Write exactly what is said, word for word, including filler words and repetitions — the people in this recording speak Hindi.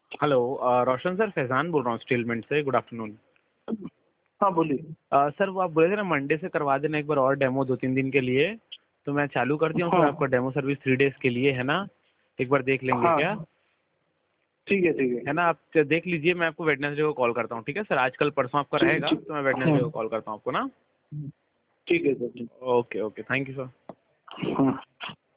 Hello, uh, Roshan sir, Faizan बोल रहा हूँ स्टीलमेंट से। Good afternoon. हाँ बोलिए। अ, सर वो आप बोले थे ना मंडे से करवा देना एक बार और डेमो दो तीन दिन के लिए, तो मैं चालू कर दिया हूँ सर हाँ आपका डेमो सर्विस थ्री डेज़ के लिए, है ना? एक बार देख लेंगे हाँ क्या? ठीक है ठीक है है ना? आप च- देख लीजिए, मैं आपको वेडनेसडे को कॉल करता हूँ, ठीक है सर? आज कल परसों आपका ठीक रहेगा ठीक तो मैं वेडनेसडे को हाँ कॉल करता हूँ आपको ना। ठीक है सर ठीक। Okay okay, thank you sir. हाँ।